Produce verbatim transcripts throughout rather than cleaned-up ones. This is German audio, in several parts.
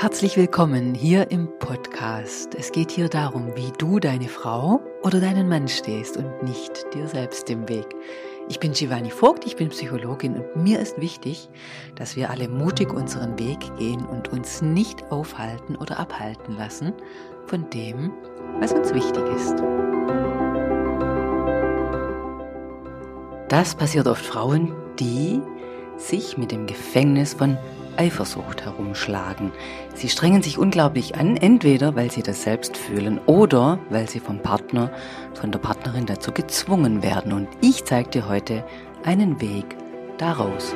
Herzlich willkommen hier im Podcast. Es geht hier darum, wie du deine Frau oder deinen Mann stehst und nicht dir selbst im Weg. Ich bin Giovanni Vogt, ich bin Psychologin und mir ist wichtig, dass wir alle mutig unseren Weg gehen und uns nicht aufhalten oder abhalten lassen von dem, was uns wichtig ist. Das passiert oft Frauen, die sich mit dem Gefängnis von Eifersucht herumschlagen. Sie strengen sich unglaublich an, entweder weil sie das selbst fühlen oder weil sie vom Partner, von der Partnerin dazu gezwungen werden. Und ich zeige dir heute einen Weg daraus.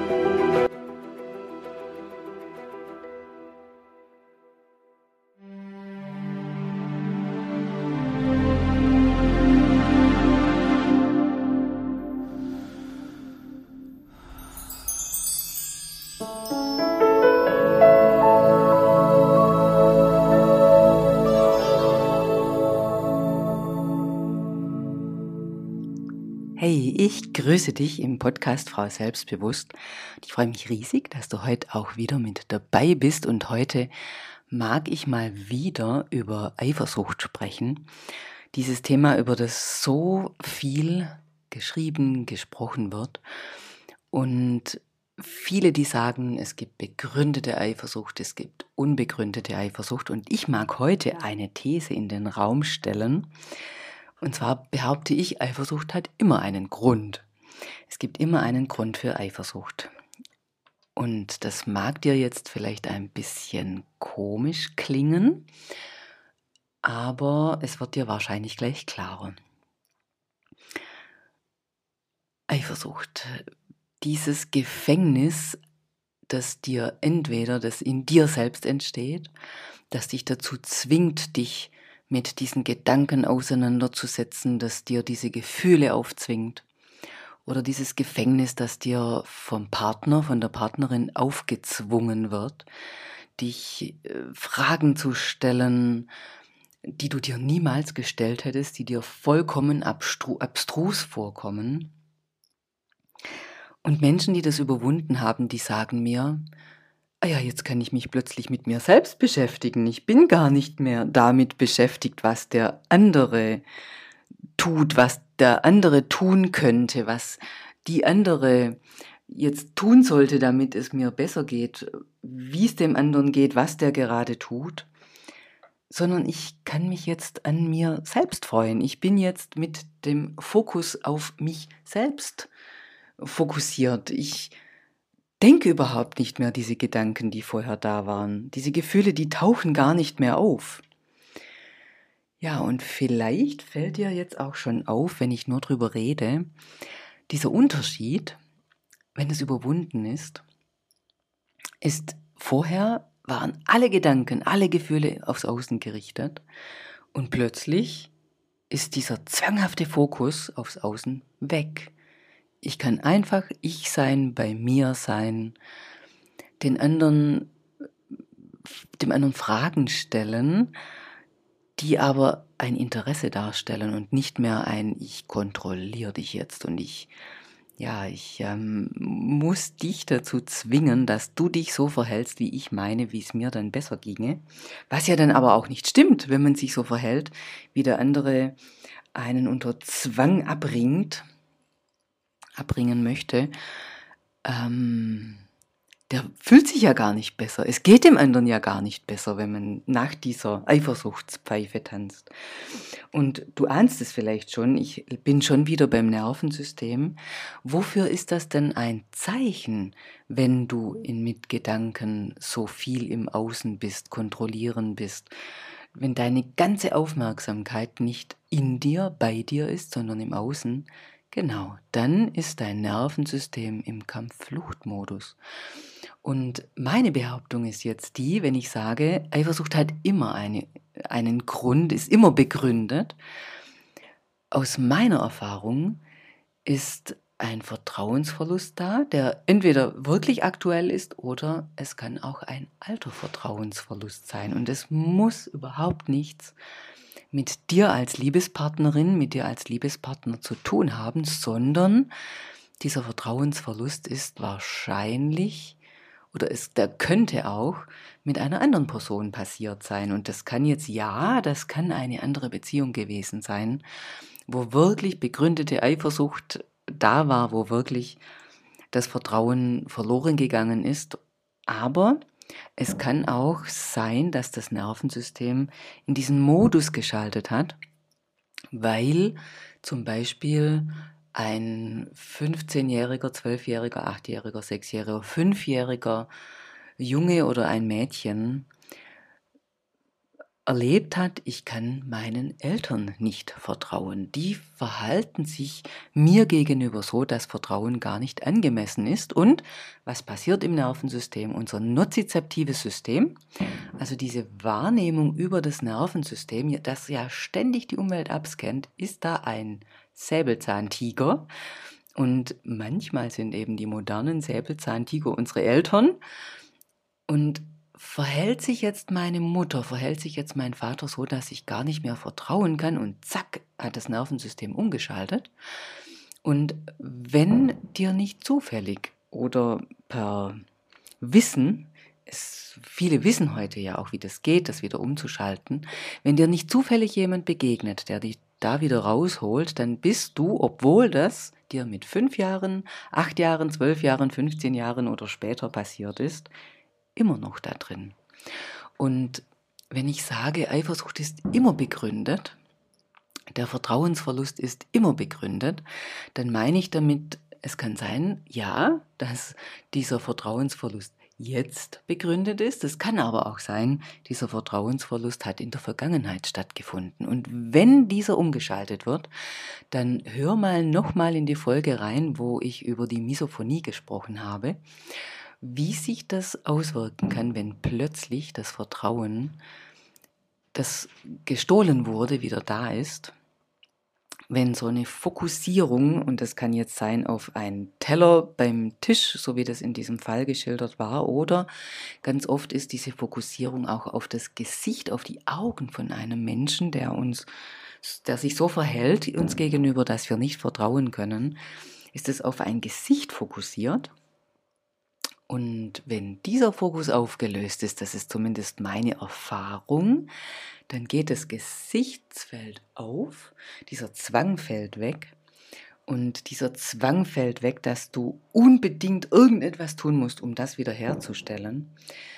Hey, ich grüße dich im Podcast Frau Selbstbewusst. Ich freue mich riesig, dass du heute auch wieder mit dabei bist und heute mag ich mal wieder über Eifersucht sprechen. Dieses Thema, über das so viel geschrieben, gesprochen wird und viele, die sagen, es gibt begründete Eifersucht, es gibt unbegründete Eifersucht und ich mag heute eine These in den Raum stellen. Und zwar behaupte ich, Eifersucht hat immer einen Grund. Es gibt immer einen Grund für Eifersucht. Und das mag dir jetzt vielleicht ein bisschen komisch klingen, aber es wird dir wahrscheinlich gleich klarer. Eifersucht, dieses Gefängnis, das dir entweder, das in dir selbst entsteht, das dich dazu zwingt, dich mit diesen Gedanken auseinanderzusetzen, das dir diese Gefühle aufzwingt. Oder dieses Gefängnis, das dir vom Partner, von der Partnerin aufgezwungen wird, dich äh, Fragen zu stellen, die du dir niemals gestellt hättest, die dir vollkommen abstru- abstrus vorkommen. Und Menschen, die das überwunden haben, die sagen mir, ah ja, jetzt kann ich mich plötzlich mit mir selbst beschäftigen. Ich bin gar nicht mehr damit beschäftigt, was der andere tut, was der andere tun könnte, was die andere jetzt tun sollte, damit es mir besser geht, wie es dem anderen geht, was der gerade tut, sondern ich kann mich jetzt an mir selbst freuen. Ich bin jetzt mit dem Fokus auf mich selbst fokussiert. Ich denke überhaupt nicht mehr diese Gedanken, die vorher da waren. Diese Gefühle, die tauchen gar nicht mehr auf. Ja, und vielleicht fällt dir jetzt auch schon auf, wenn ich nur drüber rede, dieser Unterschied, wenn es überwunden ist, ist vorher waren alle Gedanken, alle Gefühle aufs Außen gerichtet und plötzlich ist dieser zwanghafte Fokus aufs Außen weg. Ich kann einfach ich sein, bei mir sein, den anderen, dem anderen Fragen stellen, die aber ein Interesse darstellen und nicht mehr ein ich kontrolliere dich jetzt und ich, ja, ich ähm, muss dich dazu zwingen, dass du dich so verhältst, wie ich meine, wie es mir dann besser ginge. Was ja dann aber auch nicht stimmt, wenn man sich so verhält, wie der andere einen unter Zwang abbringt, abbringen möchte, ähm, der fühlt sich ja gar nicht besser. Es geht dem anderen ja gar nicht besser, wenn man nach dieser Eifersuchtspfeife tanzt. Und du ahnst es vielleicht schon, ich bin schon wieder beim Nervensystem. Wofür ist das denn ein Zeichen, wenn du in Mitgedanken so viel im Außen bist, kontrollieren bist, wenn deine ganze Aufmerksamkeit nicht in dir, bei dir ist, sondern im Außen? Genau, dann ist dein Nervensystem im Kampf-Flucht-Modus. Und meine Behauptung ist jetzt die, wenn ich sage, Eifersucht hat immer eine, einen Grund, ist immer begründet. Aus meiner Erfahrung ist ein Vertrauensverlust da, der entweder wirklich aktuell ist oder es kann auch ein alter Vertrauensverlust sein. Und es muss überhaupt nichts mit dir als Liebespartnerin, mit dir als Liebespartner zu tun haben, sondern dieser Vertrauensverlust ist wahrscheinlich oder es der könnte auch mit einer anderen Person passiert sein. Und das kann jetzt, ja, das kann eine andere Beziehung gewesen sein, wo wirklich begründete Eifersucht da war, wo wirklich das Vertrauen verloren gegangen ist. Aber es kann auch sein, dass das Nervensystem in diesen Modus geschaltet hat, weil zum Beispiel ein fünfzehnjähriger, zwölfjähriger, achtjähriger, sechsjähriger, fünfjähriger Junge oder ein Mädchen erlebt hat, ich kann meinen Eltern nicht vertrauen. Die verhalten sich mir gegenüber so, dass Vertrauen gar nicht angemessen ist. Und was passiert im Nervensystem? Unser nozizeptives System, also diese Wahrnehmung über das Nervensystem, das ja ständig die Umwelt abscannt, ist da ein Säbelzahntiger. Und manchmal sind eben die modernen Säbelzahntiger unsere Eltern. Und verhält sich jetzt meine Mutter, verhält sich jetzt mein Vater so, dass ich gar nicht mehr vertrauen kann und zack, hat das Nervensystem umgeschaltet. Und wenn dir nicht zufällig oder per Wissen, es, viele wissen heute ja auch, wie das geht, das wieder umzuschalten, wenn dir nicht zufällig jemand begegnet, der dich da wieder rausholt, dann bist du, obwohl das dir mit fünf Jahren, acht Jahren, zwölf Jahren, fünfzehn Jahren oder später passiert ist, immer noch da drin. Und wenn ich sage, Eifersucht ist immer begründet, der Vertrauensverlust ist immer begründet, dann meine ich damit, es kann sein, ja, dass dieser Vertrauensverlust jetzt begründet ist. Es kann aber auch sein, dieser Vertrauensverlust hat in der Vergangenheit stattgefunden. Und wenn dieser umgeschaltet wird, dann hör mal nochmal in die Folge rein, wo ich über die Misophonie gesprochen habe, wie sich das auswirken kann, wenn plötzlich das Vertrauen, das gestohlen wurde, wieder da ist. Wenn so eine Fokussierung, und das kann jetzt sein auf einen Teller beim Tisch, so wie das in diesem Fall geschildert war, oder ganz oft ist diese Fokussierung auch auf das Gesicht, auf die Augen von einem Menschen, der uns, der sich so verhält uns gegenüber, dass wir nicht vertrauen können, ist es auf ein Gesicht fokussiert. Und wenn dieser Fokus aufgelöst ist, das ist zumindest meine Erfahrung, dann geht das Gesichtsfeld auf, dieser Zwang fällt weg und dieser Zwang fällt weg, dass du unbedingt irgendetwas tun musst, um das wiederherzustellen.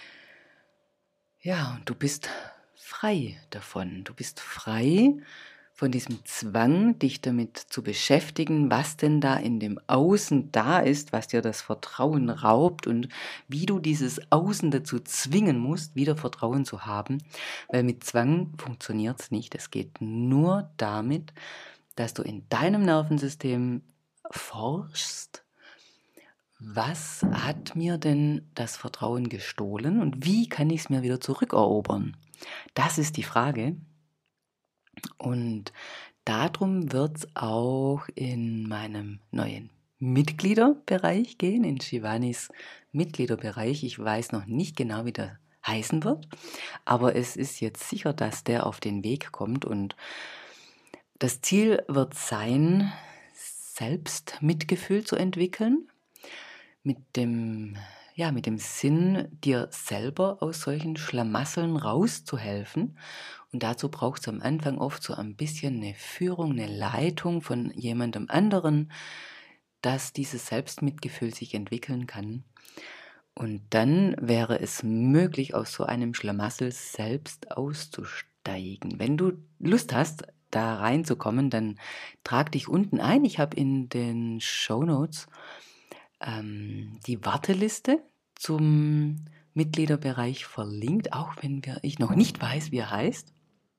Ja, und du bist frei davon, du bist frei von diesem Zwang, dich damit zu beschäftigen, was denn da in dem Außen da ist, was dir das Vertrauen raubt und wie du dieses Außen dazu zwingen musst, wieder Vertrauen zu haben, weil mit Zwang funktioniert es nicht. Es geht nur damit, dass du in deinem Nervensystem forschst, was hat mir denn das Vertrauen gestohlen und wie kann ich es mir wieder zurückerobern? Das ist die Frage. Und darum wird es auch in meinem neuen Mitgliederbereich gehen, in Shivanis Mitgliederbereich. Ich weiß noch nicht genau, wie der heißen wird, aber es ist jetzt sicher, dass der auf den Weg kommt. Und das Ziel wird sein, Selbstmitgefühl zu entwickeln, mit dem, ja, mit dem Sinn, dir selber aus solchen Schlamassel rauszuhelfen. Und dazu braucht es am Anfang oft so ein bisschen eine Führung, eine Leitung von jemandem anderen, dass dieses Selbstmitgefühl sich entwickeln kann. Und dann wäre es möglich, aus so einem Schlamassel selbst auszusteigen. Wenn du Lust hast, da reinzukommen, dann trag dich unten ein. Ich habe in den Shownotes ähm, die Warteliste zum Mitgliederbereich verlinkt, auch wenn wir, ich noch nicht weiß, wie er heißt.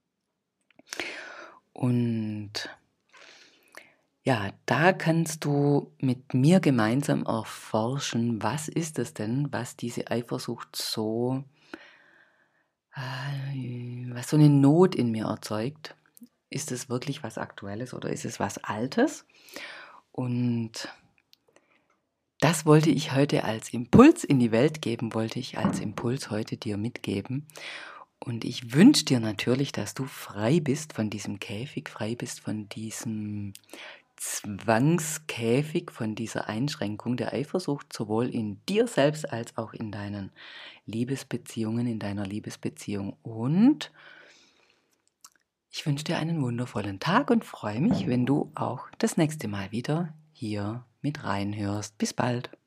Und ja, da kannst du mit mir gemeinsam erforschen, was ist es denn, was diese Eifersucht so, äh, was so eine Not in mir erzeugt. Ist es wirklich was Aktuelles oder ist es was Altes? Und das wollte ich heute als Impuls in die Welt geben, wollte ich als Impuls heute dir mitgeben. Und ich wünsche dir natürlich, dass du frei bist von diesem Käfig, frei bist von diesem Zwangskäfig von dieser Einschränkung der Eifersucht sowohl in dir selbst als auch in deinen Liebesbeziehungen, in deiner Liebesbeziehung. Und ich wünsche dir einen wundervollen Tag und freue mich, wenn du auch das nächste Mal wieder hier mit reinhörst. Bis bald.